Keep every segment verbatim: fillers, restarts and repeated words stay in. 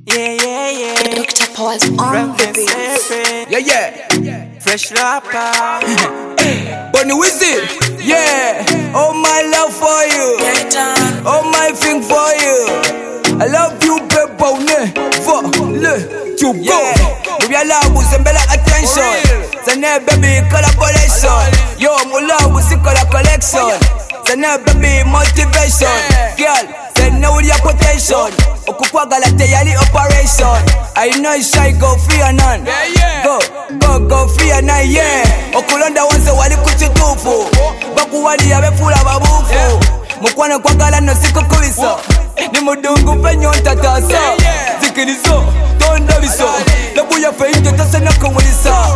Yeah, yeah, yeah. Doctor Paul's on the beat. Yeah, yeah. Fresh rapper. Bunny Wizzy. Yeah. All my love for you. All my thing for you. I love you, people. For le to go. We are love with some better attention. Sana baby collaboration. Yo, my love with some collection. Sana baby motivation. Girl, say no with your potential. Okukwagala teyali operation. I know shy go fear none. Go, go, go fear none, yeah. Okulonda wanse wali kuchitufu. Baku wali yabefula babufu. Mukwana kwagala no sikukubisa. Ni mudungu penyo ntatasa. Zikirizo, tonda biso. Labu ya feito tase nakumulisa.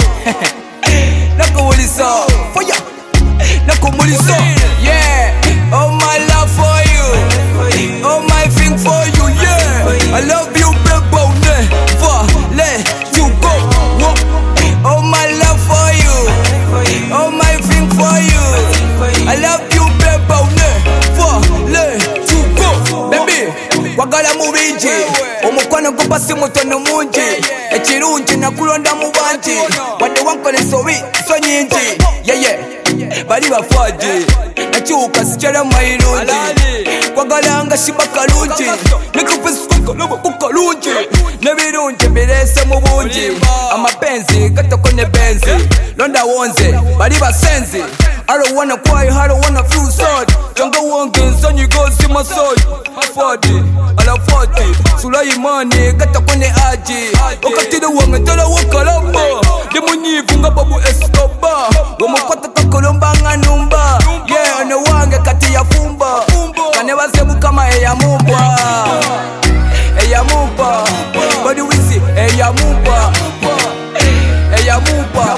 Nakumulisa. Fire. Nakumulisa. Yeah. All my love for you. All my thing for you, yeah. I love you, people, never let you go. All my love for you. All my thing for you. I love you, people, never let you go. Baby, wagala mubinji. Omukwano gupasi mutono munji. Echirunji nakulonda mubanji. Wade wankole sobi, so nyinji. Yeah, yeah. Bali bafaji. Nachuka sichera mairunji. Kwagala nga shiba kalunji. Nikufisuka lobo kukalunji. Nebirunji birese mu bunji. Amapenzi gatako ne benzi. Londa wonze bali basenzi. I don't wanna cry, I don't wanna feel sad. Changa wange sonyi gozi masoi. Fadi, ala fadi. Sulaimani gatako ne aji. Wakatide wange tala wakalamba. Demunyivu nga babu Escobar. Wamukwata kakolomba nga numba. Yeah, ane wange kati ya fumba. Kane basebu kama eya mumba. Eya mumba. Body Wizzy, eya mumba. Eya mumba.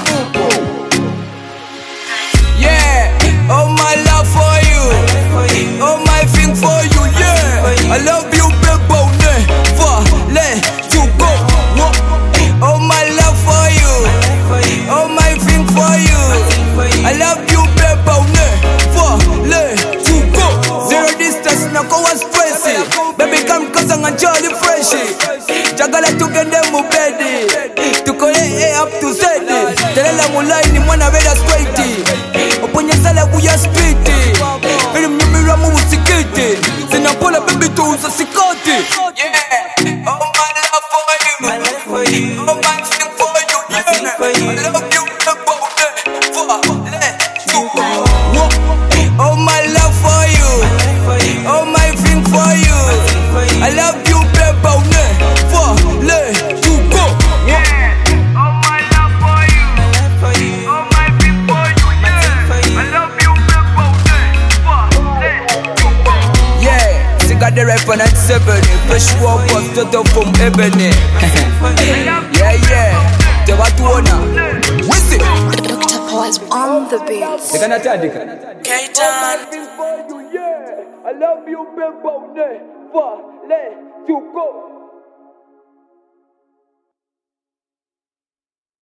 Yeah, all my love for you. All my thing for you, yeah. I love you, people, never let you go. All my love for you. All my thing for you. I love you, people, never let you go. Zero distance, no go was stressy. Baby, come cause I'm a jolly freshy. Jagala tugende mu bedi. Tukole A up to Z. Telela mulai ni mwana veda straighty. Oponye sala kuya speedy. Vili mimira mu musikiti. Zinapola baby to uza sikati. Yeah, all my love for you. My love for you. All my thing for you. My thing for you. I love you, people, never let you go. All my love for you. All my thing for you. I love you, people, never let you go. Yeah, all my love for you. All my thing for you. Yeah, I love you, people. Never let you go. Yeah, she got the rap on at seven. Fresh walk was total from ebony. Yeah, yeah. The what you wanna? Wizzy. Doctor Paul's on the beat. They gonna tell you. Kaitan. I love you, people, never let you go.